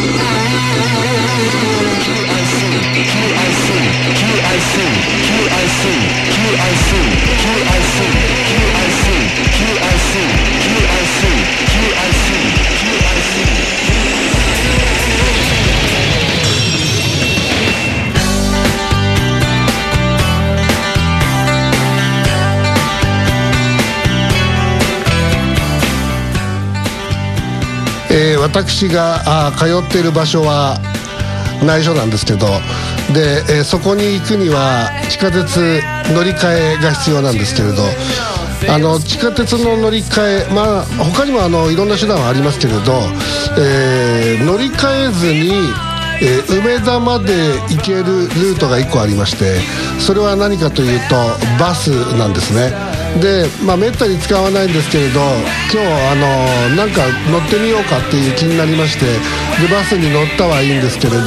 私が通っている場所は内緒なんですけど、で、そこに行くには地下鉄乗り換えが必要なんですけれど、地下鉄の乗り換え、他にもいろんな手段はありますけれど、乗り換えずに梅田まで行けるルートが1個ありまして、それは何かというとバスなんですね。で、めったに使わないんですけれど、今日なんか乗ってみようかっていう気になりまして、でバスに乗ったはいいんですけれど、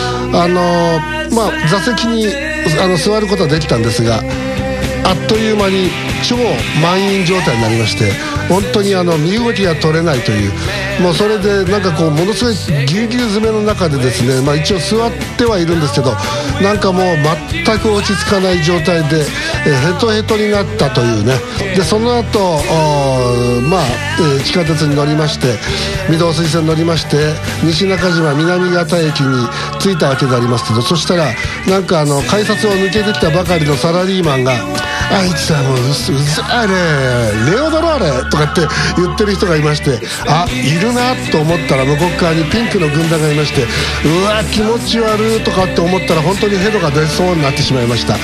座席に座ることはできたんですが、あっという間に超満員状態になりまして、本当に身動きが取れないという、もうそれでなんかこうものすごいぎゅうぎゅう詰めの中でですね、一応座ってはいるんですけど、なんかもう全く落ち着かない状態で、ヘトヘトになったというね。でその後地下鉄に乗りまして、御堂筋線に乗りまして西中島南方駅に着いたわけでありますけど、そしたらなんか改札を抜けてきたばかりのサラリーマンが「あいつはもううざいね、レオだろあれ」とかって言ってる人がいまして、いるなと思ったら向こう側にピンクの軍団がいまして、うわ気持ち悪いとかって思ったら本当にヘドが出そうになってしまいました。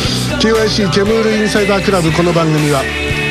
QIC ケムールインサイダークラブ、この番組は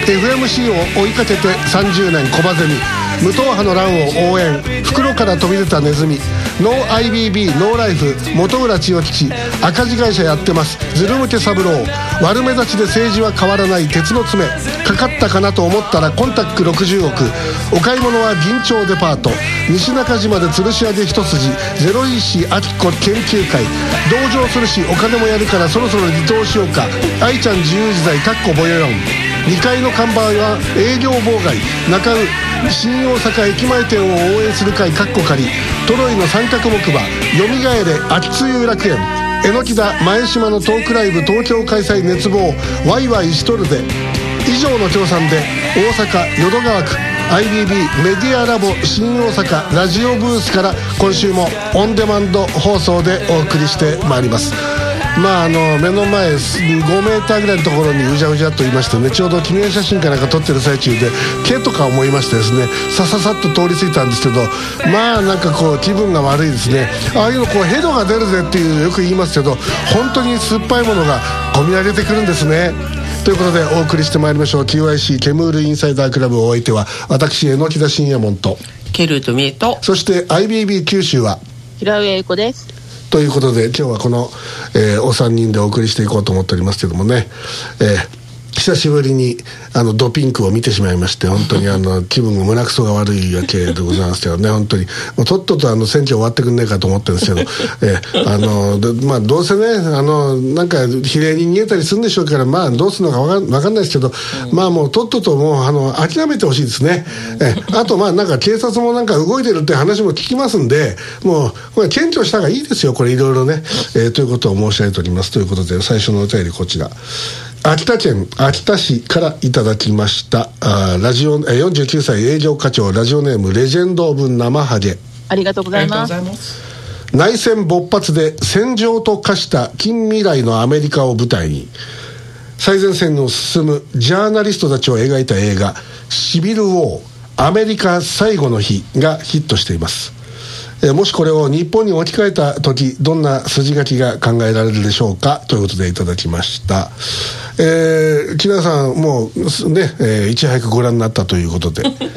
FMC を追いかけて30年小バゼミ、無党派の乱を応援、袋から飛び出たネズミ、ノー IBB ノーライフ、本浦千代吉、赤字会社やってます、ズル向け三郎、悪目立ちで政治は変わらない鉄の爪、かかったかなと思ったらコンタック60億、お買い物は銀町デパート、西中島で吊るし上げ一筋、ゼロ石明子研究会、同情するしお金もやるからそろそろ離党しようか、愛ちゃん自由自在かっこボヨヨン、2階の看板は営業妨害、中尾新大阪駅前店を応援する会かっこ仮、トロイの三角木馬、よみがえれ秋津遊楽園、榎田前島のトークライブ東京開催熱望、ワイワイしとるで、以上の協賛で大阪淀川区 IBB メディアラボ新大阪ラジオブースから今週もオンデマンド放送でお送りしてまいります。目の前5メーターぐらいのところにうじゃうじゃっといましてね、ちょうど記念写真かなんか撮ってる最中で毛とか思いましてですね、さっと通り過ぎたんですけど、なんかこう気分が悪いですね。ああいうのこうヘドが出るぜっていうよく言いますけど、本当に酸っぱいものが込み上げてくるんですね。ということでお送りしてまいりましょう。 QIC ケムールインサイダークラブ、お相手は私榎田信也門とケルトミエと、 そして IBB 九州は平上英子です。 ということで今日はこの、お三人でお送りしていこうと思っておりますけどもね、久しぶりにドピンクを見てしまいまして、本当に気分が胸くそが悪いわけでございますけどね、本当にもうとっとと選挙終わってくんねえかと思ってるんですけど、どうせねなんか比例に逃げたりするんでしょうから、どうするのか分かんないですけど、もうとっとともう諦めてほしいですね。あとなんか警察もなんか動いてるって話も聞きますんで、もうこれ検挙した方がいいですよ、これいろいろね、ということを申し上げております。ということで最初のお便りこちら、秋田県秋田市からいただきました。ラジオ49歳営業課長、ラジオネームレジェンドオブ生ハゲ、 ありがとうございます。 内戦勃発で戦場と化した近未来のアメリカを舞台に最前線を進むジャーナリストたちを描いた映画シビル・ウォーアメリカ最後の日がヒットしています。もしこれを日本に置き換えた時、どんな筋書きが考えられるでしょうか、ということでいただきました。木田さんもうね、いち早くご覧になったということで全く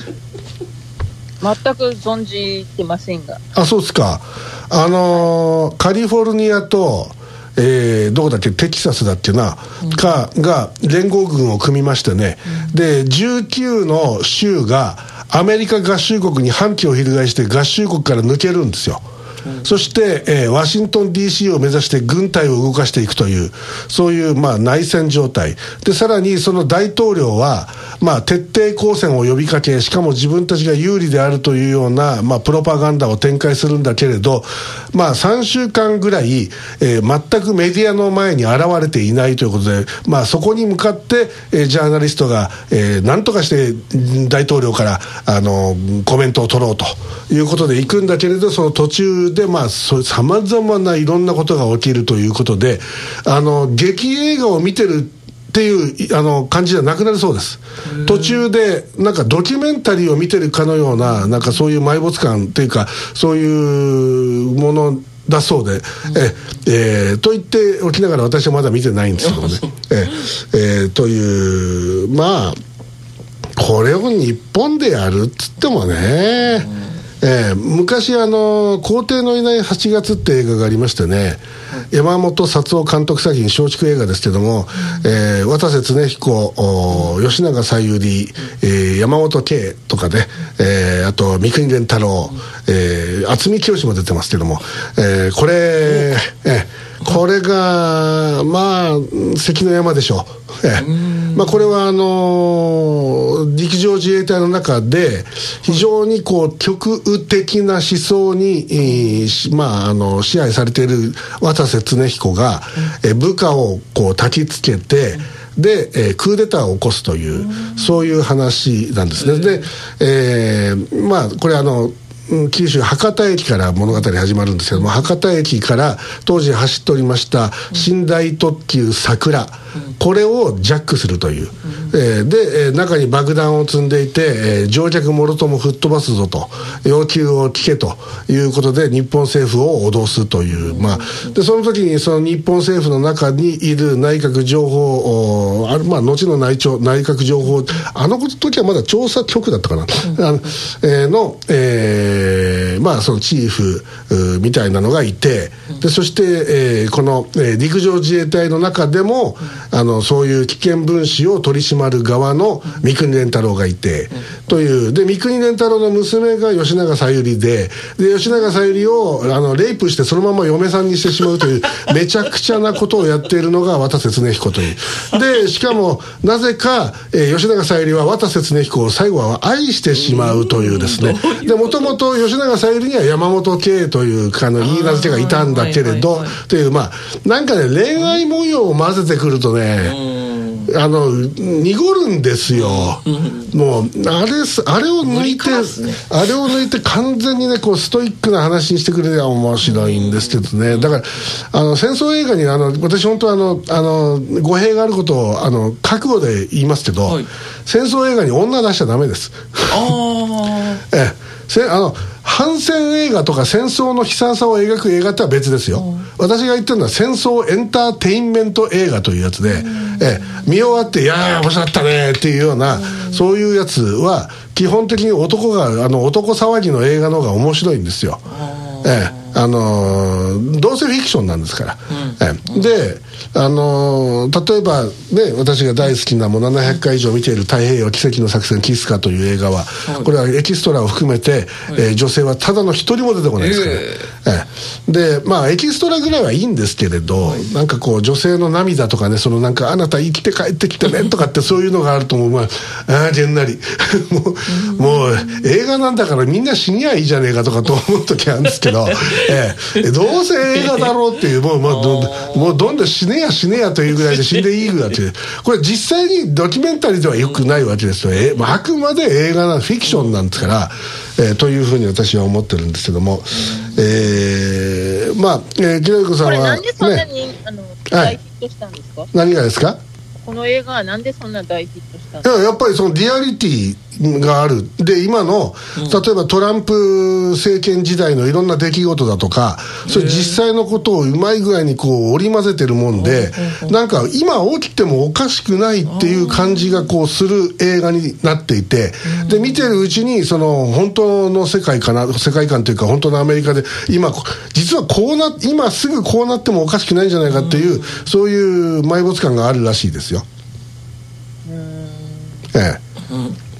存じてませんが。 そうですか。カリフォルニアとどこだっけ、テキサスだっけな、が連合軍を組みましてね、で19の州がアメリカ合衆国に反旗を翻して合衆国から抜けるんですよ。 そして、ワシントン DC を目指して軍隊を動かしていくという、そういう、内戦状態で、さらにその大統領は、徹底抗戦を呼びかけ、しかも自分たちが有利であるというような、プロパガンダを展開するんだけれど、3週間ぐらい、全くメディアの前に現れていないということで、そこに向かって、ジャーナリストが、何とかして大統領からコメントを取ろうということで行くんだけれど、その途中でさまざまないろんなことが起きるということで、劇映画を見てるっていう感じじゃなくなるそうです。途中でなんかドキュメンタリーを見てるかのような、なんかそういう埋没感っていうか、そういうものだそうで、と言っておきながら私はまだ見てないんですけどね。というこれを日本でやるっつってもね、昔皇帝のいない8月って映画がありましてね、山本達夫監督作品、松竹映画ですけども、渡瀬恒彦、吉永小百合、山本圭とかね、あと三國連太郎、渥美清も出てますけども、これが関の山でしょう。これは陸上自衛隊の中で非常に極右的な思想に、支配されている渡瀬恒彦が、部下を焚きつけて、で、クーデターを起こすという、そういう話なんですね。で、これ九州博多駅から物語始まるんですけども、博多駅から当時走っておりました寝台特急桜、これをジャックするという、で、中に爆弾を積んでいて、乗客もろとも吹っ飛ばすぞと要求を聞けということで日本政府を脅すという、でその時にその日本政府の中にいる内閣情報、後の内閣情報、時はまだ調査局だったかな、のそのチーフみたいなのがいて、でそして、この、陸上自衛隊の中でもそういう危険分子を取り締まる側の三國連太郎がいて、というで三國連太郎の娘が吉永小百合で吉永小百合をレイプしてそのまま嫁さんにしてしまうというめちゃくちゃなことをやっているのが渡瀬恒彦というで、しかもなぜか、吉永小百合は渡瀬恒彦を最後は愛してしまうというですね。でもともと吉永小百合には山本圭という言い名付けがいたんだけれど、というなんかね、恋愛模様を混ぜてくるとね、濁るんですよ。もうあれを抜いて完全にねストイックな話にしてくれれば面白いんですけどね。だから戦争映画に私本当は語弊があることを覚悟で言いますけど、戦争映画に女出しちゃダメです。反戦映画とか戦争の悲惨さを描く映画とは別ですよ。私が言ってるのは戦争エンターテインメント映画というやつで、見終わっていやー面白かったねっていうような、そういうやつは基本的に男騒ぎの映画の方が面白いんですよ。どうせフィクションなんですから、で例えばね、私が大好きなもう700回以上見ている太平洋奇跡の作戦キスカという映画は、これはエキストラを含めて、女性はただの一人も出てこないですから、でエキストラぐらいはいいんですけれど、なんか女性の涙とかね、なんかあなた生きて帰ってきてねとかってそういうのがあるとげんなりもう映画なんだからみんな死にゃいいじゃねえかとかと思う時あるんですけど、どうせ映画だろうっていう、もうどんどん死ねやというぐらいで死んでいいぐらいっていう、これ実際にドキュメンタリーではよくないわけですよ。あくまで映画フィクションなんですから、というふうに私は思ってるんですけども、木野子さんは、ね、これなんでそんなに大ヒットしたんですか？ 何がですか？ この映画はなんでそんな大ヒットしたんですか？ やっぱりそのリアリティがある。で今の例えばトランプ政権時代のいろんな出来事だとか、それ実際のことをうまい具合に織り交ぜてるもんで、なんか今起きてもおかしくないっていう感じがする映画になっていて、で見てるうちに本当の世界観というか本当のアメリカで実は今すぐこうなってもおかしくないんじゃないかっていう、そういう埋没感があるらしいですよ。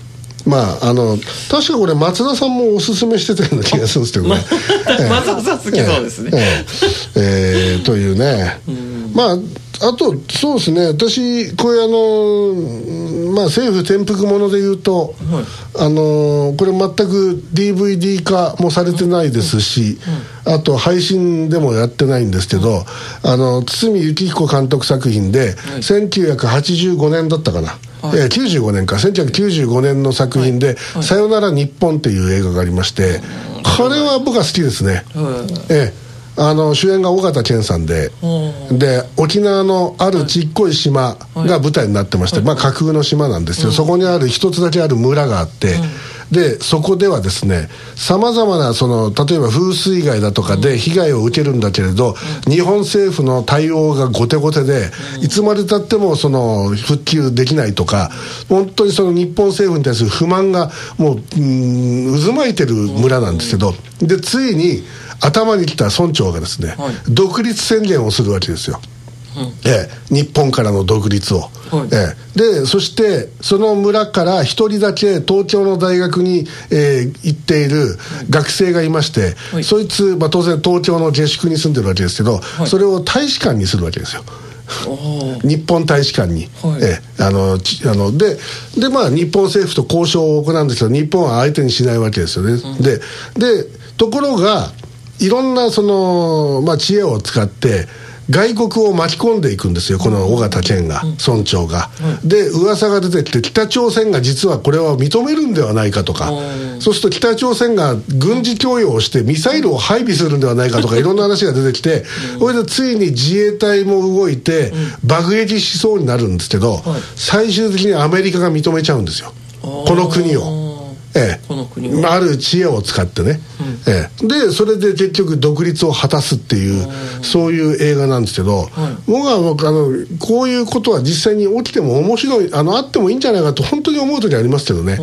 確かこれ松田さんもおすすめしてたような気がするんですけどね松田さん好きそうですね、 というね、あとそうですね、私これ政府転覆ものでいうと、これ全く DVD 化もされてないですし、あと配信でもやってないんですけど、堤幸彦監督作品で、1985年だったかな、95年か、1995年の作品で「さよなら日本」っていう映画がありまして、これは僕は好きですね。主演が尾形健さんで、沖縄のあるちっこい島が舞台になってまして、架空の島なんですよ。そこにある一つだけある村があって、でそこではですね、さまざまな例えば風水害だとかで被害を受けるんだけれど、日本政府の対応が後手後手で、いつまでたっても復旧できないとか、本当に日本政府に対する不満がもう渦巻いてる村なんですけど、でついに頭に来た村長がですね、独立宣言をするわけですよ。日本からの独立を、でそしてその村から一人だけ東京の大学に、行っている学生がいまして、そいつ、当然東京の下宿に住んでるわけですけど、それを大使館にするわけですよ。日本大使館に、で日本政府と交渉を行うんですけど、日本は相手にしないわけですよね。でところがいろんな知恵を使って外国を巻き込んでいくんですよ、この尾形健が、村長が。で噂が出てきて、北朝鮮が実はこれは認めるんではないかとか、そうすると北朝鮮が軍事供与をしてミサイルを配備するんではないかとか、いろんな話が出てきて、それでついに自衛隊も動いて爆撃しそうになるんですけど、最終的にアメリカが認めちゃうんですよ、この国を。この国はある知恵を使ってね、でそれで結局独立を果たすっていう、そういう映画なんですけど、僕はこういうことは実際に起きても面白い、あってもいいんじゃないかと本当に思う時ありますけどね。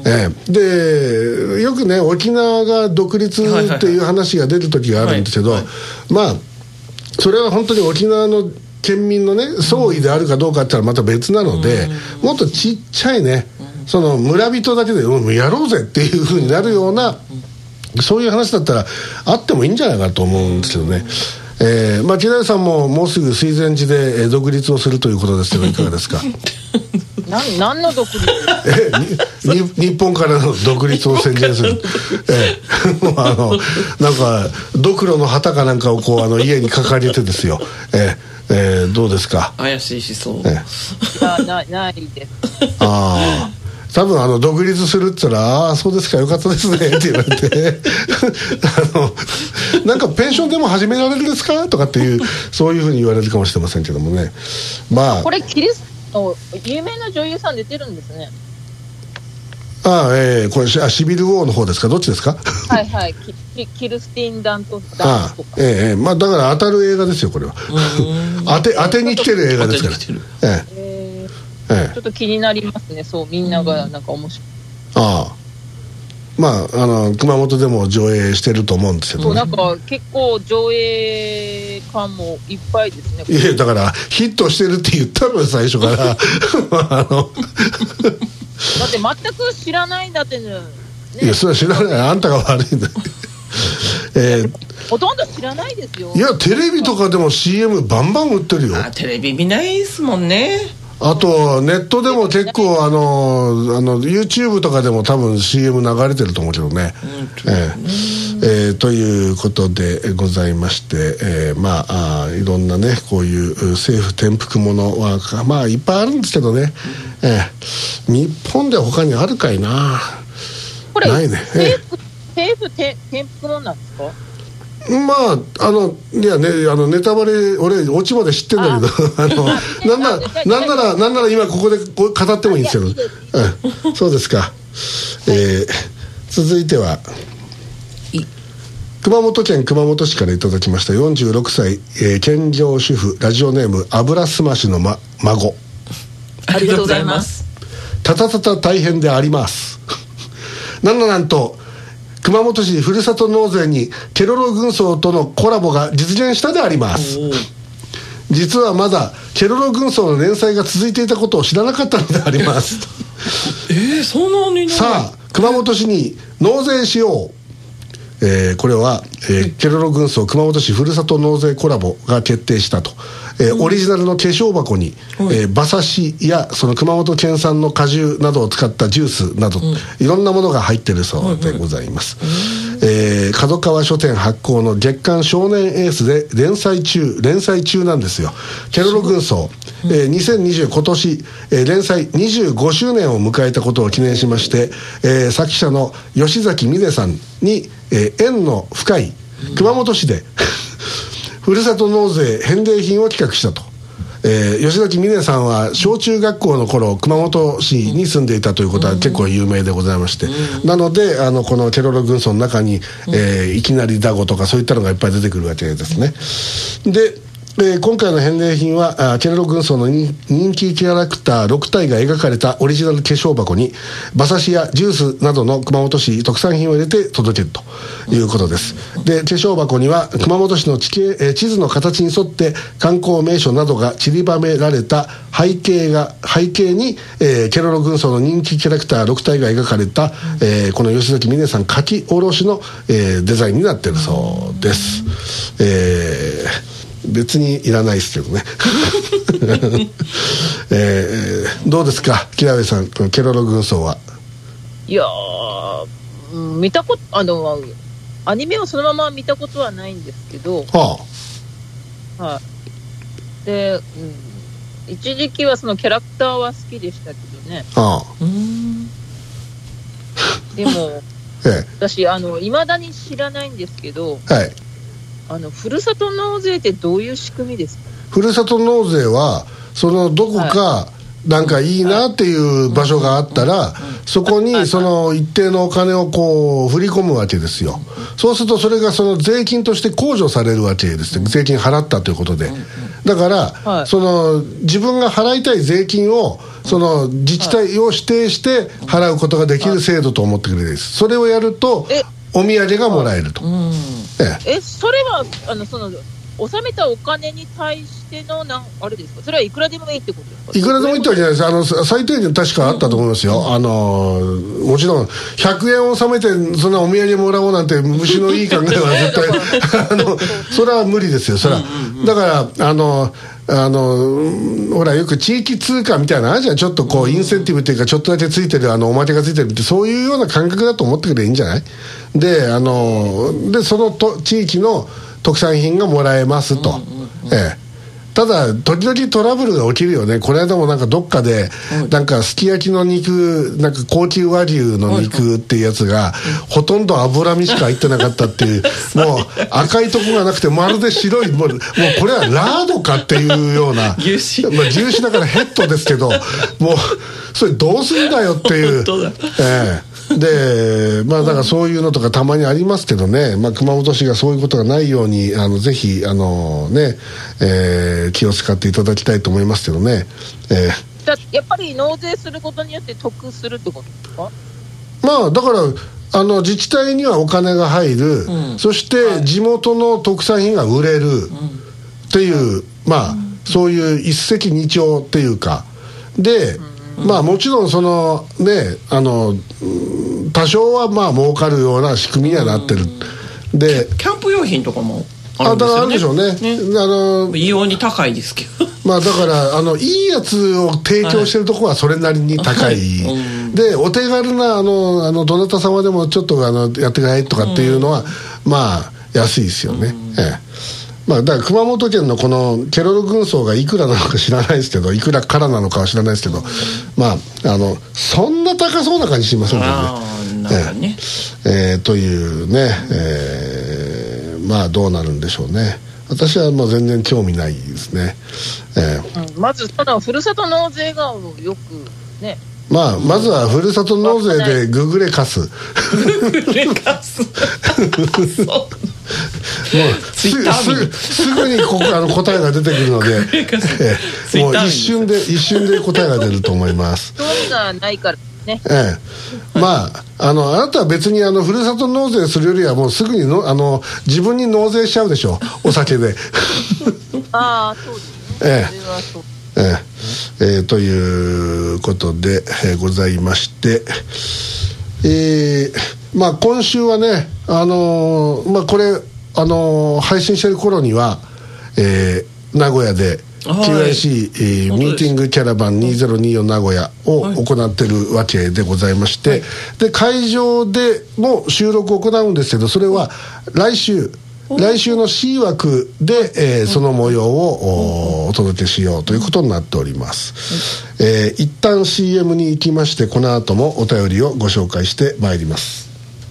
でよくね、沖縄が独立っていう話が出る時があるんですけど、それは本当に沖縄の県民のね総意であるかどうかって言ったらまた別なので、もっとちっちゃいね、村人だけでやろうぜっていう風になるような、そういう話だったらあってもいいんじゃないかと思うんですけどね。木田さんももうすぐ水前寺で独立をするということですけど、いかがですか？ 何の独立？ 日本からの独立を宣言する。なんかドクロの旗かなんかを家に掲げてですよ。どうですか？ 怪しい思想。 ないです。 多分独立するって言ったら、ああそうですか、よかったですねって言われてなんかペンションでも始められるんですかとかっていう、そういうふうに言われるかもしれませんけどもね。 これキリスト有名な女優さん出てるんですね。 これシビルウォーの方ですか、どっちですか？はいキルスティン・ダントとか。 だから当たる映画ですよ、これは。当てに来てる映画ですから。 ちょっと気になりますね、そうみんながなんか面白い。 熊本でも上映してると思うんですけど、 なんか結構上映館もいっぱいですね。 いやだからヒットしてるって言ったのよ最初からだって全く知らないんだってね。 いやそれは知らない、あんたが悪いんだほとんど知らないですよ。 いやテレビとかでも CM バンバン売ってるよ。 テレビ見ないですもんね。 あとネットでも結構YouTube とかでも多分 CM 流れてると思うけどね。ということでございまして、いろんなねこういう政府転覆ものはいっぱいあるんですけどね、日本では他にあるかいな。 これないね。 政府転覆ものなんですか？ いやね、ネタバレ俺オチまで知ってんだけどなんなら今ここで語ってもいいんですけど、そうですか。続いては熊本県熊本市からいただきました46歳、兼業主婦、ラジオネーム油すましの、孫。 ありがとうございます。 たたたた大変でありますなんと熊本市ふるさと納税にケロロ軍曹とのコラボが実現したであります。実はまだケロロ軍曹の連載が続いていたことを知らなかったのでありますそんなにさあ熊本市に納税しよう。これは、ケロロ軍曹熊本市ふるさと納税コラボが決定したと、オリジナルの化粧箱に、馬刺しやその熊本県産の果汁などを使ったジュースなど、いろんなものが入っているそうでございます。角川書店発行の月刊少年エースで連載中なんですよ。ケロロ軍曹、2020今年、連載25周年を迎えたことを記念しまして、作者の吉崎美音さんに、縁の深い熊本市でふるさと納税返礼品を企画したと。吉崎美音さんは小中学校の頃熊本市に住んでいたということは結構有名でございまして、なのでこのケロロ軍曹の中に、いきなりダゴとかそういったのがいっぱい出てくるわけですね。で今回の返礼品はケロロ軍曹の人気キャラクター6体が描かれたオリジナル化粧箱に馬刺しやジュースなどの熊本市特産品を入れて届けるということです。で化粧箱には熊本市の地図の形に沿って観光名所などが散りばめられた背景に、ケロロ軍曹の人気キャラクター6体が描かれた、この吉崎美音さん書き下ろしの、デザインになっているそうです。別にいらないですけどね、どうですか木田部さん、ケロロ軍曹は。 いやー、見たことアニメをそのまま見たことはないんですけど、で、一時期はそのキャラクターは好きでしたけどね。でも、私いまだに知らないんですけど、ふるさと納税ってどういう仕組みですか？ ふるさと納税はそのどこかなんかいいなっていう場所があったら、そこにその一定のお金をこう振り込むわけですよ。そうするとそれがその税金として控除されるわけです。税金払ったということで。だから、その自分が払いたい税金をその自治体を指定して払うことができる制度と思ってくれるんです。それをやるとお土産がもらえると。 それはその納めたお金に対してのあれですか？それはいくらでもいいってことですか？ いくらでもいいってわけじゃないです。最低限確かあったと思いますよ。もちろん100円を納めてそんなお土産もらおうなんて虫のいい考えは絶対それは無理ですよ。それはだからほらよく地域通貨みたいなのあるじゃん。ちょっとこうインセンティブっていうかちょっとだけついてるおまけがついてるって、そういうような感覚だと思ってくればいいんじゃない？でその地域の特産品がもらえますと。ただ時々トラブルが起きるよね。この間もなんかどっかでなんかすき焼きの肉、なんか高級和牛の肉っていうやつがほとんど脂身しか入ってなかったっていうもう赤いとこがなくてまるで白いもうこれはラードかっていうような牛脂、 牛脂だからヘッドですけどもうそれどうすんだよっていう。でだからそういうのとかたまにありますけどね、熊本市がそういうことがないようにぜひ気を使っていただきたいと思いますけどね。 やっぱり納税することによって得するってことですか？ だから自治体にはお金が入る、そして地元の特産品が売れるっていう、そういう一石二鳥っていうかで、もちろんそのね多少は儲かるような仕組みにはなってる。でキャンプ用品とかもあるんですよね。 あるでしょうね。 異様に高いですけどだからいいやつを提供してるところはそれなりに高い、でお手軽などなた様でもちょっとやってくださいとかっていうのは安いですよね。だから熊本県のこのケロロ軍曹がいくらなのか知らないですけど、いくらからなのかは知らないですけど、そんな高そうな感じしませんけどね。というね、どうなるんでしょうね。私は全然興味ないですね。 まずそのふるさと納税がよくね。 まずはふるさと納税でググレカス。ググレカス。すぐに答えが出てくるので、もう一瞬で答えが出ると思います。 興味がないからね。 あなたは別にふるさと納税するよりはもうすぐに自分に納税しちゃうでしょ、お酒で。 そうですね。それはそう。 ということで、ございまして、今週はね、これ配信してる頃には、名古屋で QIC、ミーティングキャラバン2024名古屋を行ってるわけでございまして、で会場でも収録を行うんですけど、それは来週の C 枠で、その模様をお届けしようということになっております。一旦 CM に行きまして、この後もお便りをご紹介してまいります。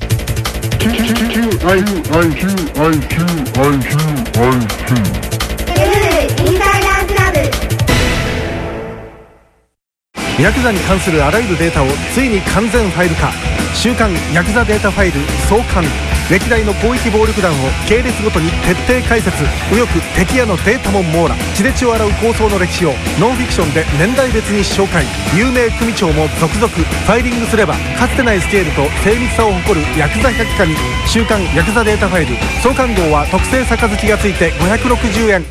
ヤクザに関するあらゆるデータをついに完全ファイル化。週刊ヤクザデータファイル創刊。歴代の広域暴力団を系列ごとに徹底解説。右翼敵屋のデータも網羅。血で血を洗う抗争の歴史をノンフィクションで年代別に紹介。有名組長も続々。ファイリングすればかつてないスケールと精密さを誇るヤクザ百科に。週刊ヤクザデータファイル創刊号は特製杯がついて560円。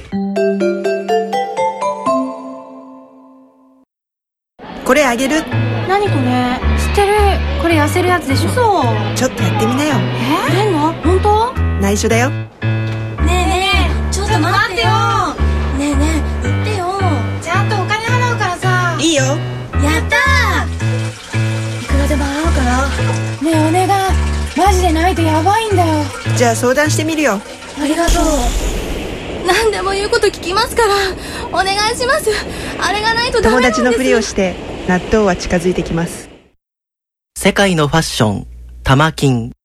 これあげる。 何これ？知ってる。これ痩せるやつでしょ。そう。 ちょっとやってみなよ。 出んの？本当？ 内緒だよ。 ねえねえ、ちょっと待ってよ。ねえねえ、言ってよ。ちゃんとお金払うからさ。 いいよ。やったー。いくらでも払うから。ねえお願い。マジでないとやばいんだよ。 じゃあ相談してみるよ。 ありがとう。何でも言うこと聞きますから。お願いします。あれがないとダメなんです。 友達のふりをして納豆は近づいてきます。 世界のファッション、玉金。